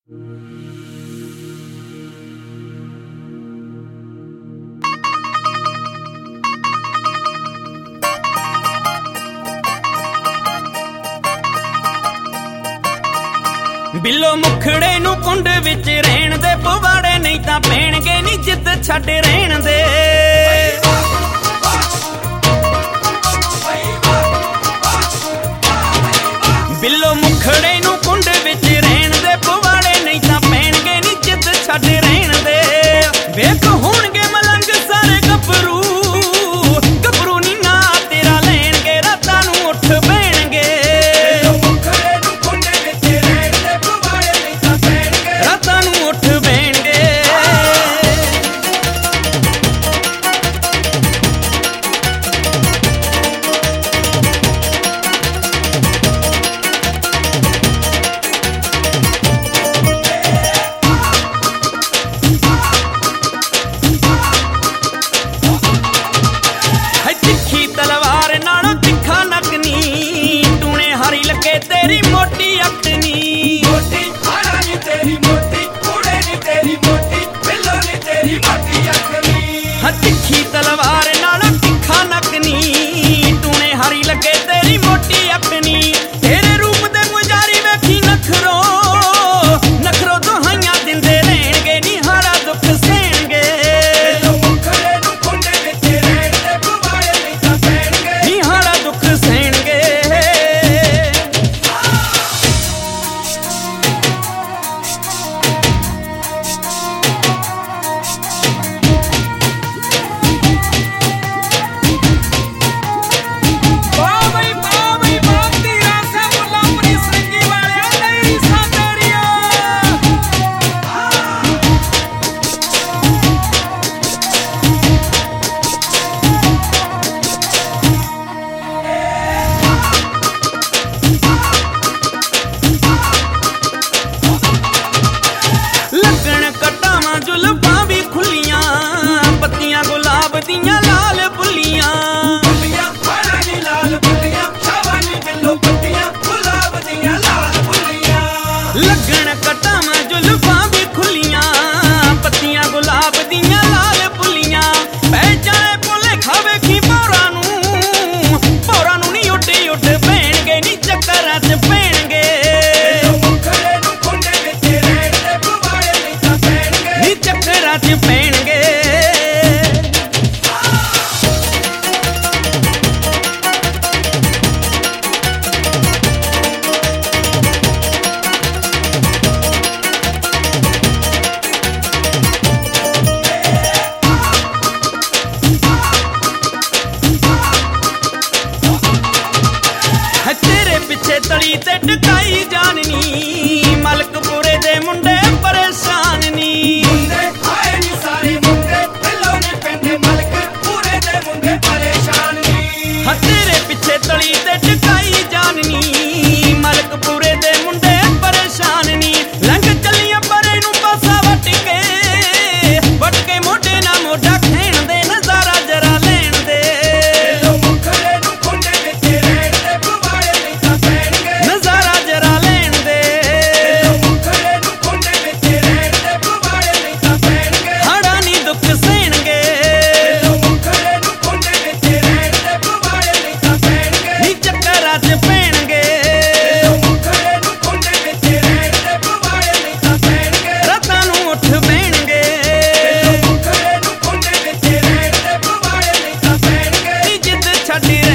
ਬਿੱਲੋ ਮੁਖੜੇ ਨੂੰ ਕੁੰਡ ਵਿੱਚ ਰਹਿਣ ਦੇ, ਪਵਾੜੇ ਨਹੀਂ ਤਾਂ ਪੈਣਗੇ ਨੀ ਜਿੱਦ ਛੱਡ ਰਹਿਣ ਦੇ। ਬਿੱਲੋ ਮੁਖੜੇ ਨੂੰ ਕੁੰਡ ਵਿੱਚ ਰਹਿਣ ਦੇ, ਪਵਾੜੇ ਨਹੀਂ ਤਾਂ ਪੈਣਗੇ ਨੀ ਜਿੱਦ ਛੱਡ ਰਹਿਣ ਦੇ। ਵੇਖ ਹੋਣਗੇ ਮਲੰਗ ਸਾਰੇ ਗੱਭਰੂ, ਗੱਭਰੂ ਨੀ ਨਾ ਤੇਰਾ ਲੈਣਗੇ, ਰਾਤਾਂ ਨੂੰ ਉੱਠ ਬਹਿਣਗੇ। ਰਾਤਾਂ ਨੂੰ ਉੱਠ ਬਹਿਣਗੇ। ਤਿੱਖੀ ਤਲਵਾਰ ਨਾਲੋਂ ਤਿੱਖਾ ਨੱਕ ਨੀ, ਟੂਣੇ ਹਾਰੀ ਲੱਗੇ ਤੇਰੀ ਮੋਟੀ ਅੱਖ ਨੀ। ਮੋਟੀ ਹਾਰਾ ਨੀ ਤੇਰੀ ਮੋਟੀ, ਕੂੜੇ ਨੀ ਤੇਰੀ ਮੋਟੀ, ਬਿੱਲੋ ਨੀ ਤੇਰੀ ਮੋਟੀ ਅੱਖ ਨੀ। ਹਾਂ ਤਿੱਖੀ ਤਲਵਾਰ ਨਾਲੋਂ ਤਿੱਖਾ ਨੱਕ ਨੀ, ਟੂਣੇ ਹਾਰੀ ਲੱਗੇ ਤੇਰੀ ਮੋਟੀ ਅੱਖ ਨੀ। ਤੇਰੇ ਰੂਪ ਦੇ ਮੁਜਾਰੀ ਵੇਖੀ ਨਖਰੋ, ਨਖਰੋ ਦੁਹਾਈਆਂ ਦਿੰਦੇ ਰਹਿਣਗੇ ਨੀ ਹਾਰਾ ਦੁੱਖ ਸਹਿਣਗੇ। ਬਿੱਲੋ ਮੁਖੜੇ ਨੂੰ ਕੁੰਡੇ ਵਿੱਚ ਰਹਿਣ ਦੇ, ਪਵਾੜੇ ਨਹੀਂ ਤਾਂ ਪੈਣਗੇ ਨੀ ਹਾਰਾ ਦੁੱਖ ਸਹਿਣਗੇ। ਵਾਹ ਬਈ ਵਾਹ ਤੀਰਾ ਸੇ ਮੁੱਲਾਂਪੁਰੀ ਸਰਿੰਗੀ ਵਾਲਿਆ ਨਹੀਂ ਸਾਤੇਰੀਆ। ਲੱਗਣ ਕਟਾਵਾਂ ਜੁਲਫਾਂ ਵੀ ਖੁੱਲੀਆਂ, ਪੱਤੀਆਂ ਗੁਲਾਬ ਦੀਆਂ ਲਾਲ ਫੁੱਲੀਆਂ। ਬੁੱਲੀਆਂ ਹਾਰਾ ਨੀ ਲਾਲ ਬੁੱਲੀਆਂ, ਛਾਵਾਂ ਨੀ ਬਿੱਲੋ ਪੱਤੀਆਂ, ਗੁਲਾਬ ਦੀਆਂ ਲਾਲ ਬੁੱਲੀਆਂ। ਲੱਗਣ ਕਟਾਵਾਂ ਜੁਲਫਾਂ ਵੀ ਖੁੱਲੀਆਂ, ਪੱਤੀਆਂ ਗੁਲਾਬ ਦੀਆਂ ਲਾਲ ਫੁੱਲੀਆਂ। ਪੈ ਜਾਏ ਭੁੱਲੇ ਖਾਵੇ ਕੀ ਭੌਰਾਂ ਨੂੰ ਨੀ ਉੱਡ ਉੱਡ ਪੈਣਗੇ ਨੀ ਚੱਕਰਾਂ 'ਚ ਪੈਣਗੇ। ਬਿੱਲੋ ਮੁਖੜੇ ਨੂੰ ਕੁੰਡੇ ਵਿੱਚ ਰਹਿਣ ਦੇ, ਪਵਾੜੇ ਨਹੀਂ ਤਾਂ ਪੈਣਗੇ ਨੀ ਚੱਕਰਾਂ 'ਚ ਪੈਣਗੇ। ਤੇਰੇ ਪਿੱਛੇ ਤਲੀ ਤੇ ਟਕਾਈ ਜਾਣਨੀ, ਮਲਕਪੁਰੇ ਦੇ ਮੁੰਡੇ ਪਰੇਸ਼ਾਨ ਨੀ। ਮੁੰਡੇ ਆਏ ਨੀ ਸਾਰੇ ਮੁੰਡੇ, ਬਿੱਲੋ ਨੀ ਪੈਂਦੇ ਮਲਕ ਪੂਰੇ ਦੇ ਮੁੰਡੇ ਪਰੇਸ਼ਾਨ ਨੀ। ਹਾਂ ਤੇਰੇ ਪਿੱਛੇ ਤਲੀ ਤੇ ਟਕਾਈ ਜਾਣਨੀ, ਮਲਕਪੁਰੇ ਦੇ ਮੁੰਡੇ ਪਰੇਸ਼ਾਨ ਨੀ। ਲੰਘ ਚੱਲੀਆਂ ਪਰੇ ਨੂੰ ਪਾਸਾ ਵੱਟ ਕੇ ਮੋਢੇ ਨਾਲ ਮੋਢਾ ਖੇਣ ਦੇ, ਨਜ਼ਾਰਾ ਜਰਾ ਲੈਣ ਦੇ। ਬਿੱਲੋ ਮੁਖੜੇ ਨੂੰ ਕੁੰਡੇ ਵਿੱਚ ਰਹਿਣ ਦੇ, ਪਵਾੜੇ ਨਹੀਂ ਤਾਂ ਪੈਣਗੇ ਨਜ਼ਾਰਾ ਜਰਾ ਲੈਣ ਦੇ। ਬਿੱਲੋ ਮੁਖੜੇ ਨੂੰ ਕੁੰਡੇ ਵਿੱਚ ਰਹਿਣ ਦੇ, ਪਵਾੜੇ ਨਹੀਂ ਤਾਂ ਪੈਣਗੇ ਹਾੜਾ ਨੀ ਦੁੱਖ ਸਹਿਣਗੇ। ਬਿੱਲੋ ਮੁਖੜੇ ਨੂੰ ਕੁੰਡੇ ਵਿੱਚ ਰਹਿਣ ਦੇ, ਪਵਾੜੇ ਨਹੀਂ ਤਾਂ ਪੈਣਗੇ ਨੀ ਚੱਕਰਾਂ 'ਚ ਪੈਣਗੇ। ਬਿੱਲੋ ਮੁਖੜੇ ਨੂੰ ਕੁੰਡੇ ਵਿੱਚ ਰਹਿਣ ਦੇ, ਪਵਾੜੇ ਨਹੀਂ ਤਾਂ ਪੈਣਗੇ ਰਾਤਾਂ ਨੂੰ ਉੱਠ ਬਹਿਣਗੇ। ਬਿੱਲੋ ਮੁਖੜੇ ਨੂੰ ਕੁੰਡੇ ਵਿੱਚ ਰਹਿਣ ਦੇ, ਪਵਾੜੇ ਨਹੀਂ ਤਾਂ ਪੈਣਗੇ ਨੀ ਜਿੱਦ ਛੱਡ